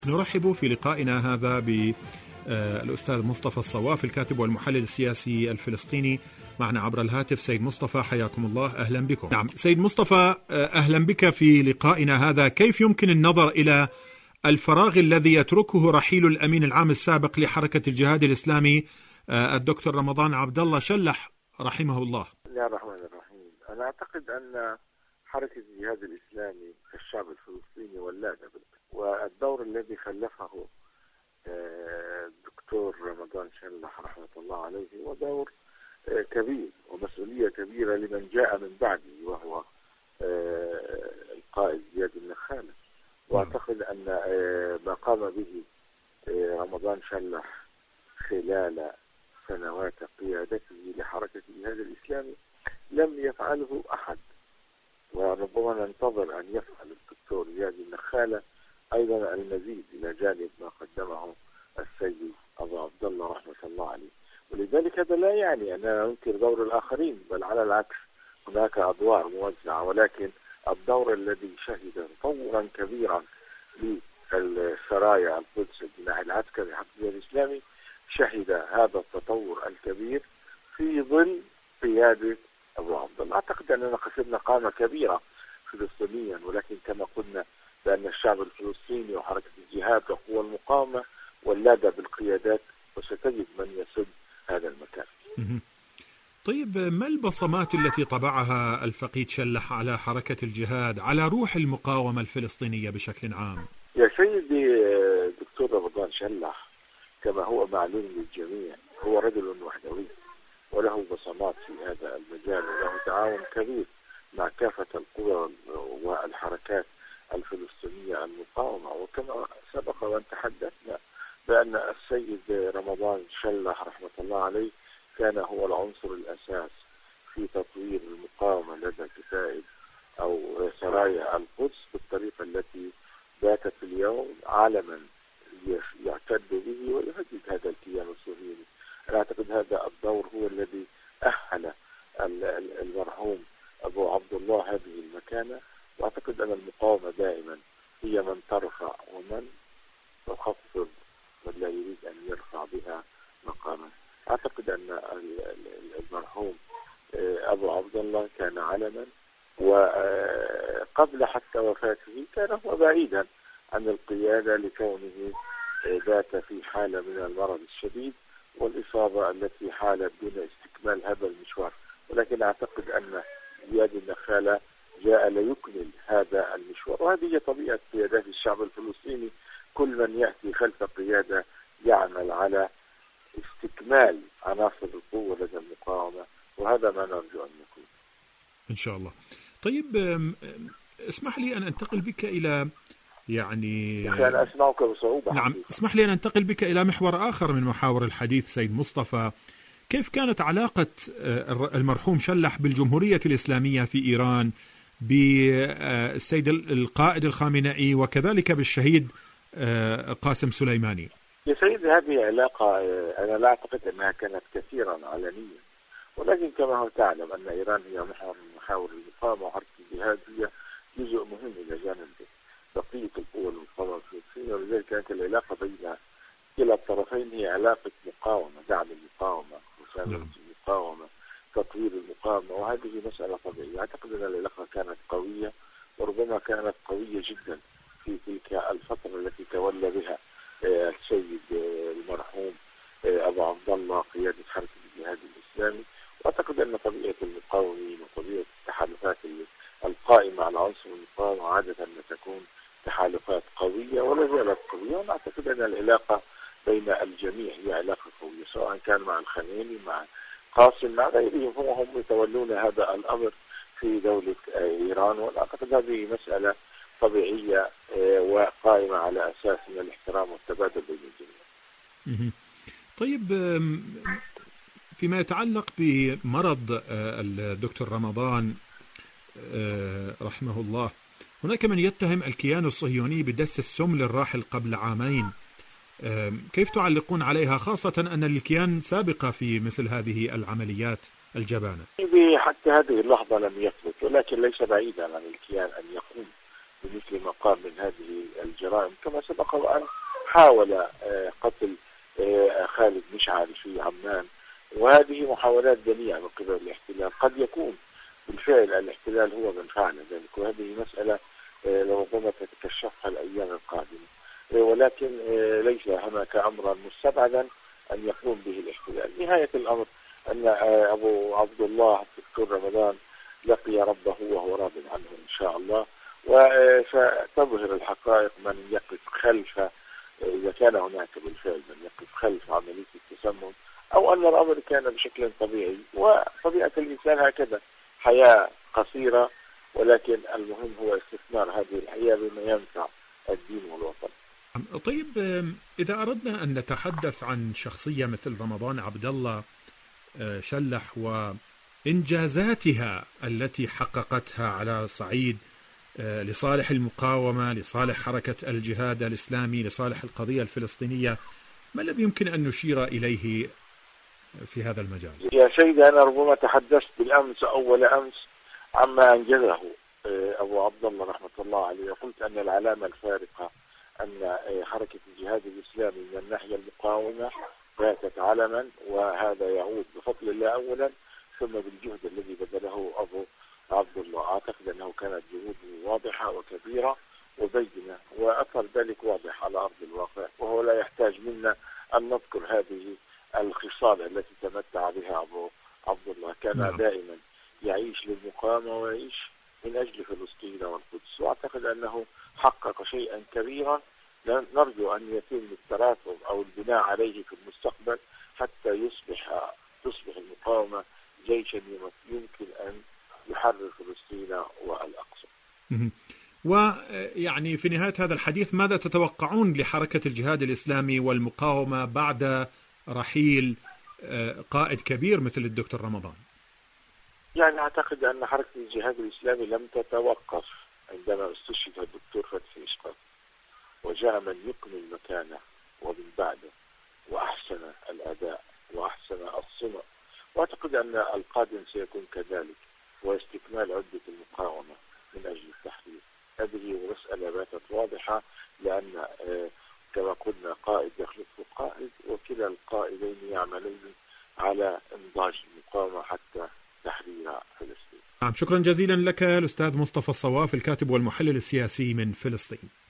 نرحب في لقائنا هذا بالأستاذ مصطفى الصواف، الكاتب والمحلل السياسي الفلسطيني، معنا عبر الهاتف. سيد مصطفى حياكم الله، أهلا بكم. نعم سيد مصطفى، أهلا بك في لقائنا هذا. كيف يمكن النظر إلى الفراغ الذي يتركه رحيل الأمين العام السابق لحركة الجهاد الإسلامي الدكتور رمضان عبد الله شلح رحمه الله؟ بسم الله الرحمن الرحيم. أنا أعتقد أن حركة الجهاد الإسلامي كالشعب الفلسطيني ولاده، والدور الذي خلفه الدكتور رمضان شلح رحمة الله عليه هو دور كبير ومسؤولية كبيرة لمن جاء من بعده، وهو القائد زياد النخالة. وأعتقد أن ما قام به رمضان شلح خلال سنوات قيادته لحركة الجهاد الإسلامي لم يفعله أحد، وربما ننتظر أن يفعل الدكتور زياد النخالة أيضا المزيد إلى جانب ما قدمه السيد أبو عبد الله رحمة الله عليه. ولذلك هذا لا يعني أننا ننكر دور الآخرين، بل على العكس هناك أدوار موزعة، ولكن الدور الذي شهد تطورا كبيرا للسرايا القدس الجناح العسكري حركة الجهاد الإسلامي شهد هذا التطور الكبير في ظل قيادة أبو عبد الله. أعتقد أننا خسرنا قامة كبيرة فلسطينيا، ولكن كما قلنا بأن الشعب الفلسطيني وحركة الجهاد وقوى المقاومة ولادة بالقيادات، وستجد من يسد هذا المكان. طيب، ما البصمات التي طبعها الفقيد شلح على حركة الجهاد، على روح المقاومة الفلسطينية بشكل عام؟ يا سيدي دكتور رمضان شلح كما هو معلوم للجميع هو رجل وحدوي، وله بصمات في هذا المجال، وله تعاون كبير مع كافة القوى والحركات الفلسطينية المقاومة. وكما سبق وأن تحدثنا بأن السيد رمضان شلح رحمة الله عليه كان هو العنصر الأساس في تطوير المقاومة لدى كتائب أو سرايا القدس بالطريقة التي باتت اليوم علما يعتد به ويهدد هذا الكيان الصهيوني. أنا أعتقد هذا الدور هو الذي أهل المرحوم أبو عبد الله هذه المكانة، وأعتقد أن المقاومة دائما هي من ترفع ومن تخفض من لا يريد أن يرفع بها مقاما. أعتقد أن المرحوم أبو عبد الله كان علما، وقبل حتى وفاته كان هو بعيدا عن القيادة لكونه بات في حالة من المرض الشديد والإصابة التي حالت دون استكمال هذا المشوار. ولكن أعتقد أن زياد النخالة جاء ليكمل هذا المشوار، وهذه هي طبيعة قيادات الشعب الفلسطيني. كل من يأتي خلف قيادة يعمل على استكمال عناصر القوة لدى المقاومة، وهذا ما نرجو أن نكون إن شاء الله. طيب، اسمح لي أن أنتقل بك إلى أنا أسمعك بصعوبة. نعم، اسمح لي أن أنتقل بك إلى محور آخر من محاور الحديث. سيد مصطفى، كيف كانت علاقة المرحوم شلح بالجمهورية الإسلامية في إيران، بالسيد القائد الخامنئي، وكذلك بالشهيد قاسم سليماني؟ يا سيدي، هذه علاقة أنا لا أعتقد أنها كانت كثيرا علنية، ولكن كما هو تعلم أن إيران هي محور من محاور المقاومة، وحركة الجهاد هي جزء مهم إلى جانب بقية القوى المقاومة الفلسطينية، ولذلك كانت العلاقة بين كلا الطرفين هي علاقة مقاومة، دعم المقاومة، مساندة المقاومة، تطوير المقاومة، وهذه مسألة طبيعية. أعتقد أن العلاقة كانت قوية، وربما كانت قوية جدا في تلك الفترة التي تولى بها السيد المرحوم أبو عبد الله قيادة حركة الجهاد الإسلامي. وأعتقد أن طبيعة المقاومين وطبيعة التحالفات القائمة على عنصر المقاومة عادة ما تكون تحالفات قوية ولا زالت قوية، ونعتقد أن العلاقة بين الجميع هي علاقة قوية، سواء كان مع الخميني، مع قاسم، مع غيرهم، هم يتولون هذا الأمر في دولة إيران. وأعتقد هذه مسألة طبيعية وقائمة على أساس من الاحترام والتبادل بين الجميع. طيب، فيما يتعلق بمرض الدكتور رمضان رحمه الله، هناك من يتهم الكيان الصهيوني بدس السم للراحل قبل عامين. كيف تعلقون عليها، خاصة أن الكيان سابقة في مثل هذه العمليات الجبانة؟ حتى هذه اللحظة لم يثبت، ولكن ليس بعيدا عن الكيان أن يقوم بمثل ما قام من هذه الجرائم، كما سبق وأن حاول قتل خالد مشعل في عمان. وهذه محاولات دنيئة من قبل الاحتلال، قد يكون بالفعل الاحتلال هو من فعل ذلك، وهذه مسألة ربما تتكشفها الأيام القادمة، ولكن ليس هناك أمرا مستبعدا أن يقوم به الاحتلال. نهاية الأمر أن أبو عبد الله الدكتور رمضان لقي ربه وهو راض عنه إن شاء الله، وستظهر الحقائق من يقف خلف، إذا كان هناك بالفعل من يقف خلف عملية التسمم، أو أن الأمر كان بشكل طبيعي. وطبيعة الإنسان هكذا، حياة قصيرة، ولكن المهم هو استثمار هذه الحياة بما ينفع الدين والوطن. طيب، إذا أردنا أن نتحدث عن شخصية مثل رمضان عبد الله شلح وإنجازاتها التي حققتها على صعيد لصالح المقاومة، لصالح حركة الجهاد الإسلامي، لصالح القضية الفلسطينية، ما الذي يمكن أن نشير إليه في هذا المجال؟ يا سيدي، أنا ربما تحدثت بالأمس أول أمس عما أنجزه أبو عبد الله رحمة الله عليه، وقلت أن العلامة الفارقة أن حركة الجهاد الإسلامي من الناحية المقاومة باتت علما، وهذا يعود بفضل الله أولا، ثم بالجهد الذي بذله أبو عبد الله. أعتقد أنه كانت جهوده واضحة وكبيرة وبينة، وأثر ذلك واضح على أرض الواقع، وهو لا يحتاج منا أن نذكر هذه الخصال التي تمتع بها أبو عبد الله. كان دائما يعيش للمقاومة ويعيش من أجل فلسطين والقدس، وأعتقد أنه حقق شيئا كبيرا نرجو أن يتم التراكم أو البناء عليه في المستقبل، حتى تصبح المقاومة جيشا يمكن أن يحرر فلسطين والأقصى. ويعني في نهاية هذا الحديث، ماذا تتوقعون لحركة الجهاد الإسلامي والمقاومة بعد رحيل قائد كبير مثل الدكتور رمضان؟ يعني أعتقد أن حركة الجهاد الإسلامي لم تتوقف عندما استشهد الدكتور فتحي إسقاط، وجاء من يكمل مكانه ومن بعده وأحسن الأداء وأحسن الصنع، وأعتقد أن القادم سيكون كذلك، واستكمال عدة المقاومة من أجل التحرير. هذه مسألة باتت واضحة، لأن كما قلنا قائد يخلفه قائد، وكلا القائدين يعملون على إنضاج المقاومة حتى تحرير فلسطين. شكرا جزيلا لك الأستاذ مصطفى الصواف، الكاتب والمحلل السياسي من فلسطين.